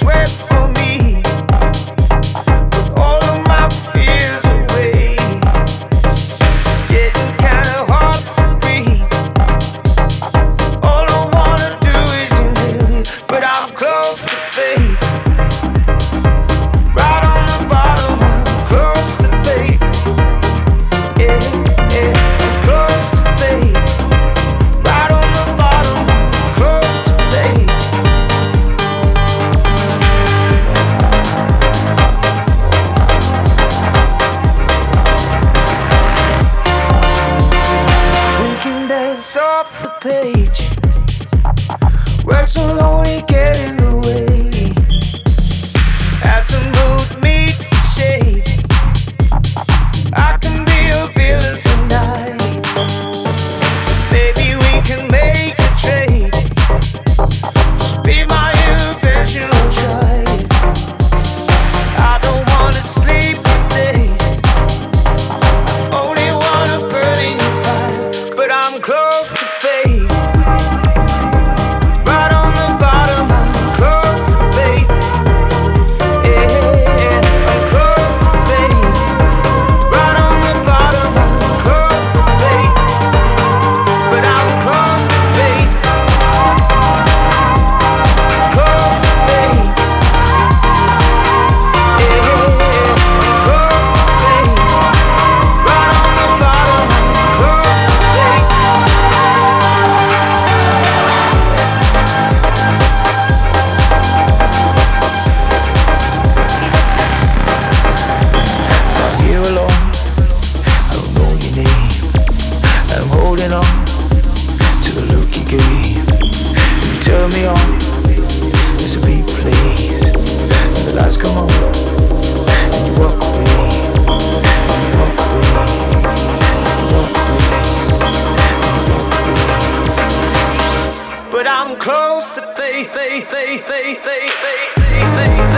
sweat for me. Put all of my fears away. It's getting kinda hard to breathe. All I wanna do is inhale it, but I'm close to fate. Right on the bottom, I'm close to fate. Yeah, yeah, I'm close to fate. Right on the bottom, I'm close to fate. We can dance off the page. Words alone get in the way. As the mood meets the shade, I can be a villain tonight. Maybe we can make a trade. Just be my invention, I'll try it. I don't wanna sleep for days. Only wanna burn in your fire, but I'm close to fate. Right on the bottom, I'm close to fate. Yeah, I'm close to fate. Right on the bottom, I'm close to fate. But I'm close to fate. Close to fate. Yeah, I'm close to fate. Right on the bottom, I'm close to fate. I'm here alone, I don't know your name. I'm holding on to the look you gave. You turn me on, there's a beat plays, and the lights come on, and you walk away, and you walk away, and you walk away, and you walk away. But I'm close to faith, faith, faith, faith, faith, faith, faith, faith.